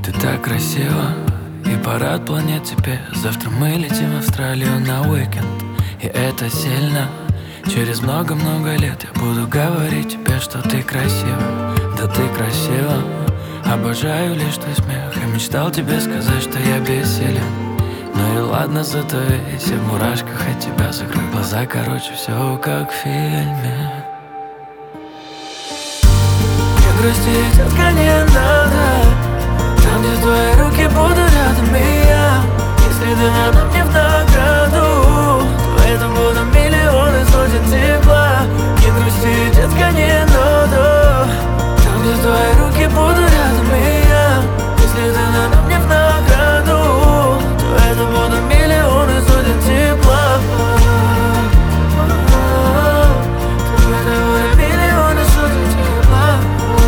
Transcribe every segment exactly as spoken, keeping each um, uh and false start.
Ты так красива, и парад планет тебе. Завтра мы летим в Австралию на уикенд, и это сильно. Через много-много лет я буду говорить тебе, что ты красива. Да ты красива. Обожаю лишь твой смех. Я мечтал тебе сказать, что я бессилен. Ну и ладно, зато весь я в мурашках от тебя. Закрой глаза, короче, все как в фильме. Не грусти, детка, не надо. Там, где твои руки, буду рядом и я. Если ты надо мне в награду, то это будут миллионы сотен тепла. Не грусти, детка, не надо. Там, где твои руки, буду рядом и я. Если ты надо мне в награду, то это будут миллионы сотен тепла. То это будут миллионы сотен тепла.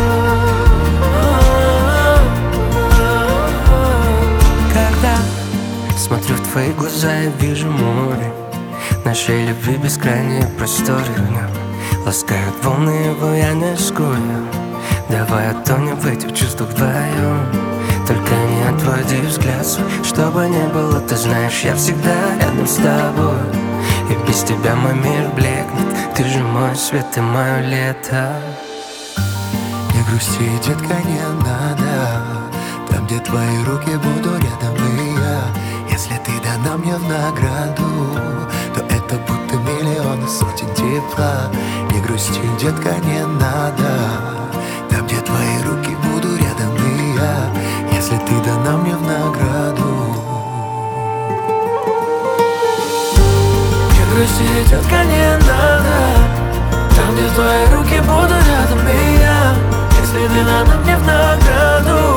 Когда смотрю в твои глаза, я вижу море. Нашей любви бескрайние просторы в нем ласкают волны, его я не скрою. Давай утонем в этих чувствах вдвоем. Только не отводи взгляд свой, что бы ни было, ты знаешь, я всегда рядом с тобой. И без тебя мой мир блекнет. Ты же мой свет и мое лето. Не грусти, детка, не надо. Там, где твои руки, буду рядом и я. Если ты дана мне в награду, то это будто миллионы сотен тепла. Не грусти, детка, не надо. Там, где твои руки, буду рядом и я. Если ты дана мне в награду. Не грусти, детка, не надо. Там, где твои руки, буду рядом и я. Если ты надо мне в награду,